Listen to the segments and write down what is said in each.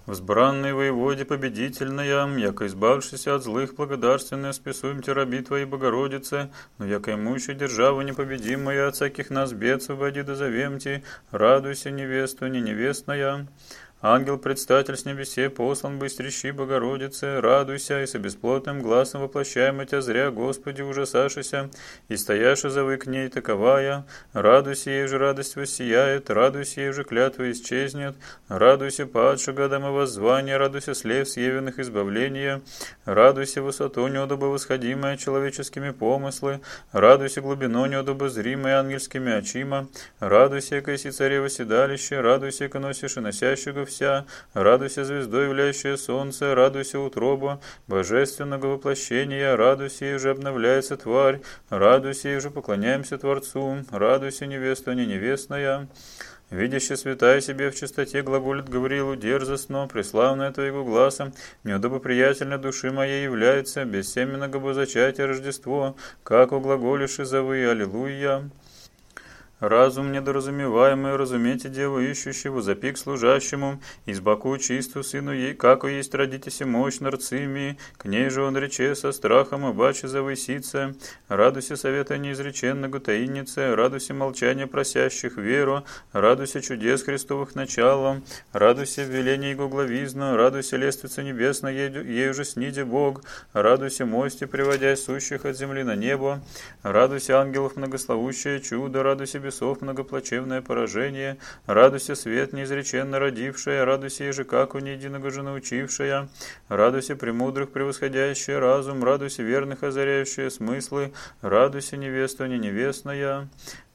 Возбранный воеводе победительная, яко избавшийся от злых благодарственно спесуем те раби Твои, Богородице, но яко имущая держава непобедимая, от всяких нас бед свободи дозовемте, радуйся, невесту, не невестная. Ангел-предстатель с небесе послан быстрещи, Богородице, радуйся, и со бесплотным глазом воплощаемо Тя зря, Господи, ужасашися, и стояши завы к ней таковая, радуйся, ей же радость воссияет, радуйся, ей же клятва исчезнет, радуйся, падши годом и воззвания, радуйся, слев съевенных избавления, радуйся, высоту неудобо восходимая человеческими помыслы, радуйся, глубину неудобо зримой ангельскими очима, радуйся, кайси царево седалище, радуйся, ко носишь и носящего вся, радуйся, звездой являющее солнце, радуйся, утроба божественного воплощения, радуйся, и же обновляется тварь, радуйся, и же поклоняемся Творцу, радуйся, невеста не невестная. Видяще святая себе в чистоте глаголит Гавриилу дерзостно, преславная Твоего гласа, неудобо приятельно души моей является, бессеменного бозачатия Рождество, как углаголишь и зовы, аллилуйя. Разум недоразумеваемый, разумейте деву ищущего, запик служащему, избаку чисту сыну ей, како есть родитеся мощь нарцими, к ней же он рече со страхом, обаче завысится, радуйся совета неизреченного таиннице, радуйся молчания просящих веру, радуйся чудес Христовых началом, радуйся в велении Его главизну, радуйся лествица небесной, ею же сниде Бог, радуйся мости, приводя сущих от земли на небо, радуйся ангелов многословущее чудо, радуйся бесов многоплачевное поражение, радуйся свет неизреченно родившая, радуйся еже как у неединого же научившая, радуйся премудрых превосходящая разум, радуйся верных озаряющие смыслы, радуйся невеста не невестная.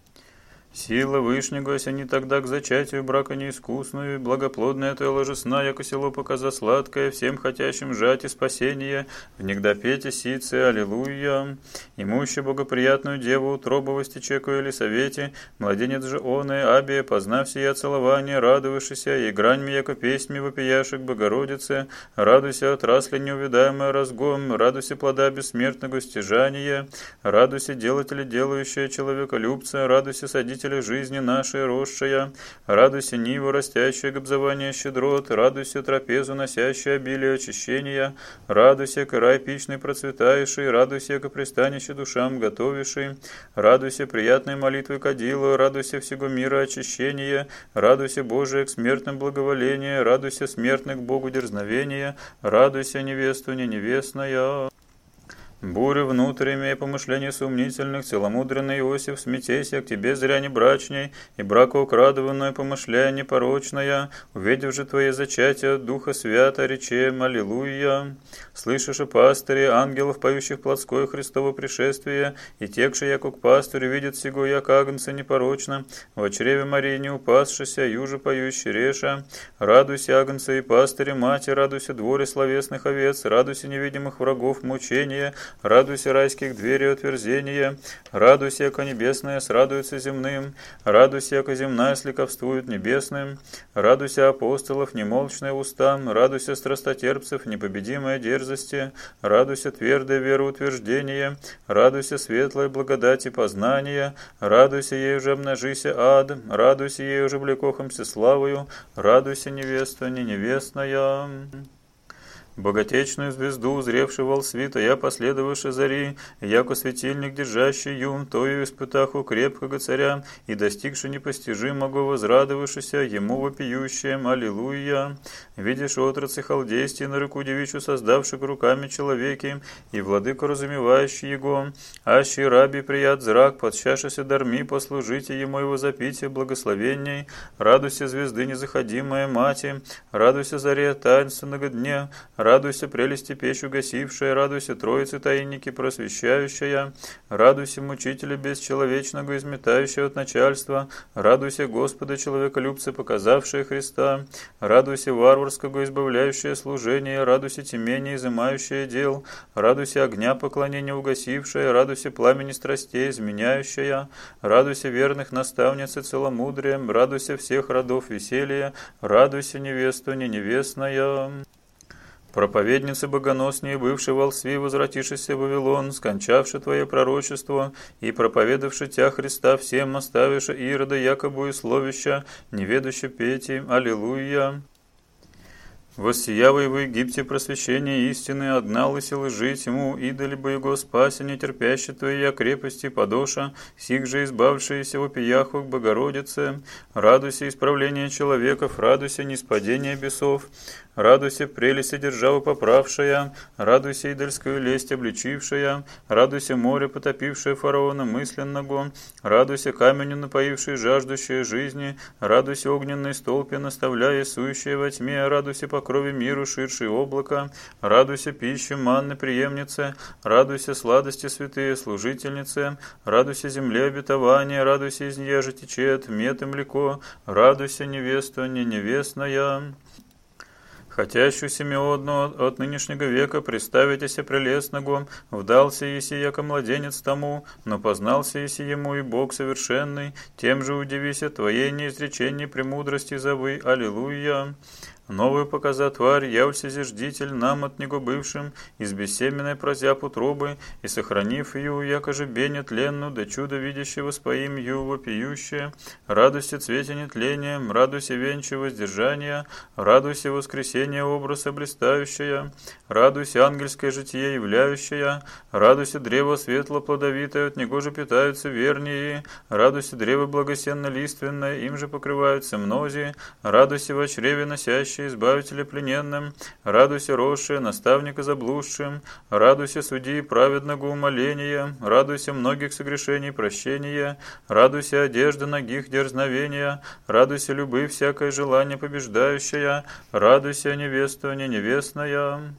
Сила Вышнего, осени тогда к зачатию брака неискусную, благоплодная твоя ложесна, яко село показа сладкое, всем хотящим жать и спасение, внегда пейте сицы, аллилуйя. Имущий богоприятную деву, утробу востечеку или совете, младенец же он и абия, познав сия целование, радовавшийся, и граньми, яко песьми вопияшек Богородице, радуйся отрасли неувидаемая разгом, радуйся плода бессмертного стяжания, радуйся делатели делающие человеколюбца, радуйся садителя жизни нашей росшая, радуйся ниву растящее гобзование щедрот, радуйся трапезу носящее обилие очищения, радуйся рай пичный процветающий, радуйся ко пристанище душам готовивший, радуйся приятной молитвой кадилу, радуйся всего мира очищения, радуйся Божие к смертным благоволение, радуйся смертных к Богу дерзновения, радуйся невесту не невестная. Буря внутрь имея помышления сомнительных, целомудренный Иосиф, смятейся к тебе зря не брачней, и бракоукрадованное помышляя непорочная, увидев же твое зачатие от Духа Свята, речем аллилуйя. Слышишь, пастыри, ангелов, поющих плотское Христово пришествие, и текши, яко к пастырю, видят сего, як агнца непорочно, в чреве Марии не упасшися, юже поющий реша. Радуйся, агнца и пастыри, мати, радуйся дворе словесных овец, радуйся невидимых врагов мучения, радуйся райских дверей отверзения, радуйся, яко небесное срадуется земным, радуйся, яко земная сликовствует небесным, радуйся апостолов немолчные уста, радуйся страстотерпцев непобедимой дерзости, радуйся твердое вероутверждение, радуйся светлой благодати познания, радуйся, ей уже обнажися ад, радуйся, ей уже влекохомся славою, радуйся, невеста не невестная. Богатечную звезду, узревший вол свита, я последовавший зари, яко светильник, держащий юм, тою испытаху крепкого царя, и достигший непостижимого, возрадовавшийся, ему вопиющим, аллилуйя. Видишь отрацы халдейстии на руку девичью, создавших руками человеки, и владыку разумевающий его, аще раби прият зрак, подщашися дарми, послужите ему его запитие благословенней, радуйся звезды незаходимая мати, радуйся заре таинственного дня, радуйся прелести печь гасившая, радуйся троицы таинники просвещающая, радуйся мучителя бесчеловечного, изметающего от начальства, радуйся Господа человеколюбца, показавшая Христа, радуйся варварского, избавляющее служение, радуйся темени, изымающее дел, радуйся огня поклонения угасившая, радуйся пламени страстей, изменяющая, радуйся верных наставниц и целомудрием, радуйся всех родов веселья, радуйся невесту не невестная. Проповедницы богоноснее, бывший во лсви, возвратившийся в Вавилон, скончавший твое пророчество и проповедавший тя Христа всем, оставивши Ирода якобы и словища, неведуще пети, аллилуйя. Воссиявый в Египте просвещение истины, отгналось и лжи тьму, идоли бы его спаси, нетерпящие твоей крепости подоша, сих же избавившиеся вопияху к Богородице. Радуйся исправления человеков, радуйся ниспадения бесов, радуйся прелести державы поправшая, радуйся идольскую лесть обличившая, радуйся море, потопившее фараона мысленного, радуйся каменю, напоивший жаждущие жизни, радуйся огненной столпе, наставляя сующие во тьме, радуйся по крови миру ширшие облака, радуйся пищи манны преемнице, радуйся сладости святые служительницы, радуйся земле обетования, радуйся из нее течет мед и млеко, радуйся невеста не невестная. Хотящую Симеону от нынешнего века представитеся прелестного, вдался еси яко младенец тому, но познался еси ему и Бог совершенный, тем же удивися твоей неизреченной премудрости зовы, аллилуйя. Новую показа тварь, явлься зиждитель нам от него бывшим, из бессеменной прозяб утробы, и сохранив ее, яко же бе тленну, да чудо видящего споим ю вопиющее, радуйся цвете нетления, радуйся венче воздержания, радуйся воскресения образа блистающая, радуйся ангельское житие являющее, радуйся древо светло плодовитое, от него же питаются вернее, радуйся древо благосенно-лиственное, им же покрываются мнози, радуйся во чреве носящие избавителя плененным, радуйся росшие наставника заблудшим, радуйся судьи праведного умоления, радуйся многих согрешений прощения, радуйся одежда ногих дерзновения, радуйся любовь всякое желание побеждающая, радуйся невеста не невестная.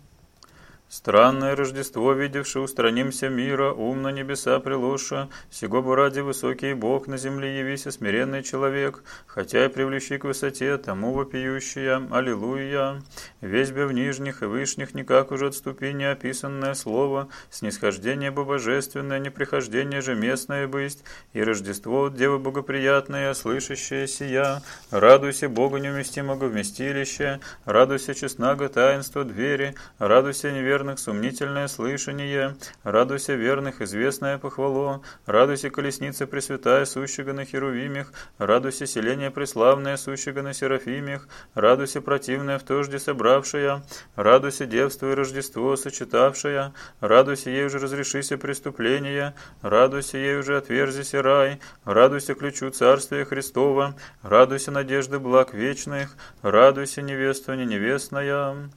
Странное Рождество, видевши, устранимся мира, ум на небеса приложа, сего бы ради высокий Бог на земле явися смиренный человек, хотя и привлечи к высоте тому вопиющая, аллилуйя. Весь бы в нижних и вышних никак уже отступи неописанное слово, снисхождение бы божественное, неприхождение же местное бысть, и Рождество от Девы богоприятное, слышащее сия, радуйся Бога неуместимого вместилища, радуйся честного таинства двери, радуйся неверных сомнительное слышание, радуйся верных известное похвало, радуйся колесница пресвятая, сущего на херувимях, радуйся селение преславное, сущего на серафимях, радуйся противное в тожде собравшая, радуйся девство и Рождество сочетавшая, радуйся ей уже разрешися преступления, радуйся ей уже отверзися рай, радуйся ключу царствия Христова, радуйся надежды благ вечных, радуйся невеста не невестная.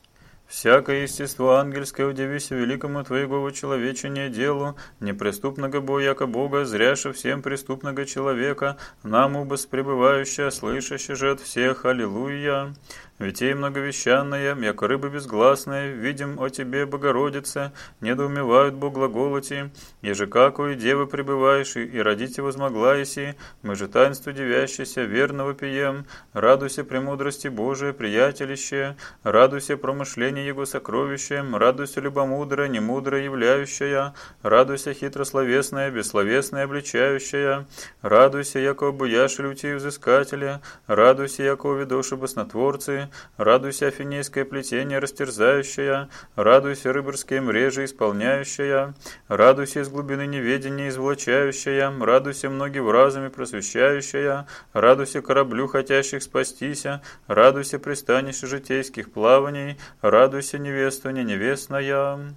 Всякое естество ангельское удивися великому твоего человечения делу, непреступного бо яко Бога, зряше всем преступного человека, нам убас пребывающая, слышащая же от всех, аллилуйя. Витей многовещанная, яко рыба безгласная, видим о тебе, Богородице, недоумевают Бог глаголоти, еже какую девы пребываешь, и родите возмогла еси, мы же таинство девящееся, верного пием, радуйся премудрости Божией, приятелище, радуйся промышление Его сокровищем, радуйся любомудрая, немудрая являющая, радуйся хитрословесная, бессловесная обличающая, радуйся, яко обуяши лютей взыскателя, радуйся, яко уведоши баснотворцы, радуйся афинейское плетение растерзающее, радуйся рыборские мрежи исполняющая, радуйся из глубины неведения извлачающая, радуйся многим разуме просвещающая, радуйся кораблю хотящих спастися, радуйся пристанище житейских плаваний, радуйся невеста не невестная.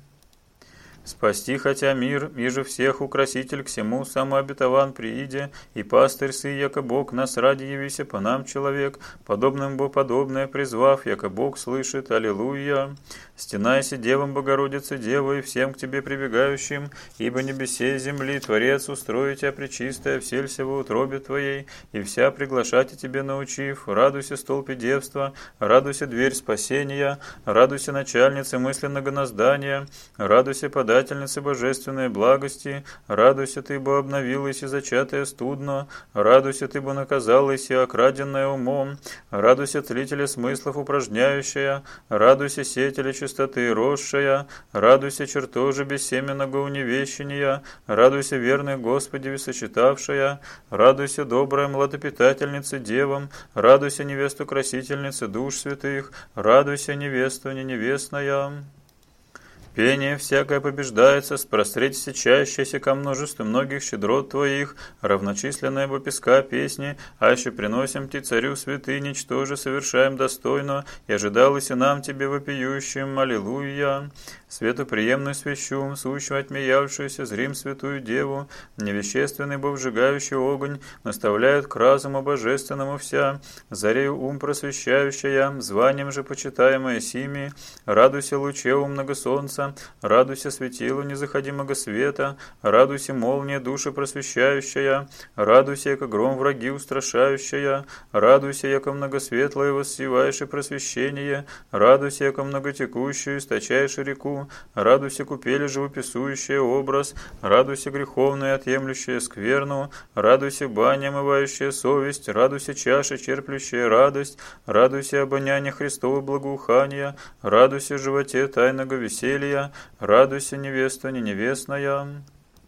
Спасти хотя мир, и же всех украситель к всему самообетован прииде, и пастырь сы, яко Бог нас ради явися по нам человек, подобным бо подобное призвав, яко Бог слышит, аллилуйя. Стенайся девам Богородице Девой, всем к тебе прибегающим, ибо небесе земли Творец устроит тебя пречистая, вселься во утробе твоей, и вся приглашать тебе научив, радуйся столпе девства, радуйся дверь спасения, радуйся начальнице мысленного наздания, радуйся подательнице божественной благости, радуйся ты, бо обновилась и зачатая студно, радуйся ты, бо наказалась и окраденная умом, радуйся тлителя смыслов упражняющая, радуйся сетеля чистоты росшая, радуйся чертоже бессеменного уневещения, радуйся верных Господи высочитавшая, радуйся добрая младопитательница девам, радуйся невесту красительницы душ святых, радуйся невесту не невестная. Пение всякое побеждается, спростреть сечащееся ко множеству многих щедрот Твоих, равночисленная бы песка песни, аще приносим Ти царю святыни, что же совершаем достойно, и ожидалось и нам Тебе вопиющим, аллилуйя. Светоприемную свящу, сущую отмеявшуюся зрим святую Деву, невещественный бо вжигающий огонь, наставляют к разуму божественному вся, зарею ум просвещающая, званием же почитаемая сими, радуйся лучеву много солнца, радуйся светилу незаходимого света, радуйся молния души просвещающая, радуйся, яко гром враги устрашающая, радуйся, яко многосветлое воссеваешь просвещение, радуйся, яко многотекущую источаешь реку, радуйся купели живописующая образ, радуйся греховная отъемлющая скверну, радуйся баня омывающая совесть, радуйся чаша черплющая радость, радуйся обоняние Христова благоухания, радуйся животе тайного веселья, радуйся невеста не невестная.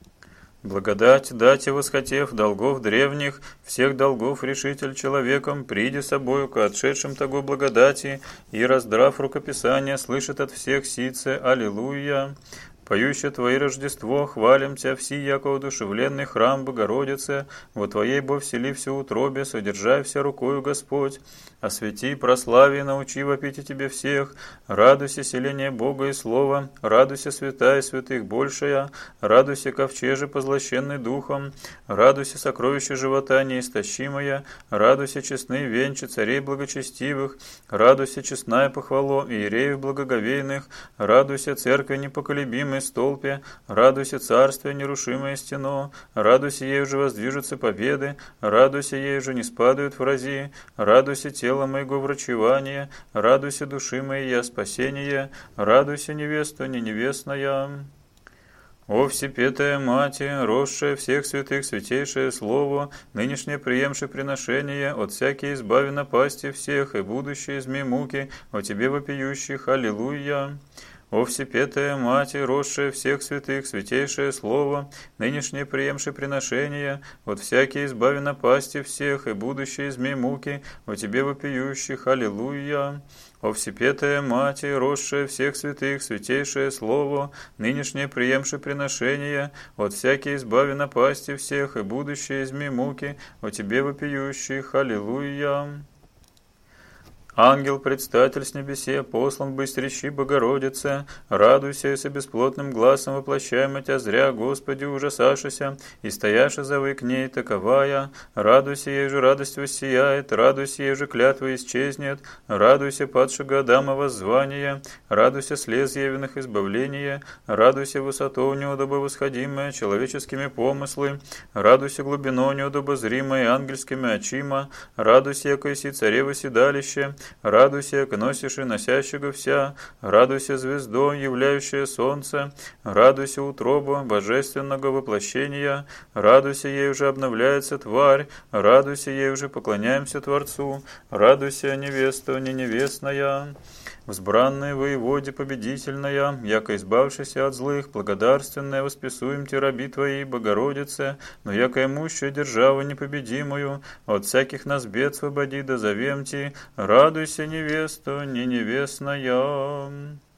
Благодать дате восхотев долгов древних, всех долгов решитель человеком, приди собою к отшедшим того благодати, и, раздрав рукописание, слышит от всех сице, аллилуйя. Поющее Твое Рождество, хвалим Тя, все, яко одушевленный храм Богородицы, во Твоей бо вселився утробе, содержай вся рукою Господь, освети, прослави, научи вопить Тебе всех, радуйся селение Бога и Слова, радуйся святая святых большая, радуйся ковчеже позлощенный духом, радуйся сокровище живота неистощимое, радуйся честные венчи царей благочестивых, радуйся честная похвало иереев благоговейных, радуйся церкви непоколебимой столпе, радуйся царствие нерушимое стено, радуйся ей уже воздвижутся победы, радуйся ей уже не спадают врази, радуйся тело моего врачевания, радуйся души моей спасение, радуйся невеста не невестная. О всепетая Мати, росшая всех святых, святейшее Слово, нынешнее приемши приношение, от всякой избави напасти всех, и будущее змей муки, о Тебе вопиющих, аллилуйя. О всепетая Мати, росшая всех святых, святейшее Слово, нынешнее приемши приношение, от всякой избави напасти всех, и будущее змей муки, о Тебе вопиющих, аллилуйя. О всепетая Мати, росшая всех святых, святейшее Слово, нынешнее приемши приношение, от всякой избави напасти всех, и будущее змей муки, о Тебе вопиющих, аллилуйя. Ангел, предстатель с небесе, послан быстрещи Богородице, радуйся, и со бесплотным глазом воплощаемо Тя зря, Господи, ужасашися, и стояша завы к ней таковая, радуйся, ей же радость воссияет, радуйся, ей же клятва исчезнет, радуйся, падшего Адама воззвание, радуйся, слез явенных избавления, радуйся, высоту неудобо восходимая человеческими помыслы, радуйся, глубину неудобо зримой ангельскими очима, радуйся, яко еси царево седалище, радуйся, яко носишь и носящего вся, радуйся, звездо, являющее солнце, радуйся, утроба божественного воплощения, радуйся, ей уже обновляется тварь, радуйся, ей уже поклоняемся Творцу, радуйся, невеста не невестная. Взбранная воеводе победительная, яко избавшися от злых, благодарственная восписуем Те раби Твоей, Богородице, но яко имущая державу непобедимую, от всяких нас бед свободи, да зовем Ти, радуйся, невеста не невестная.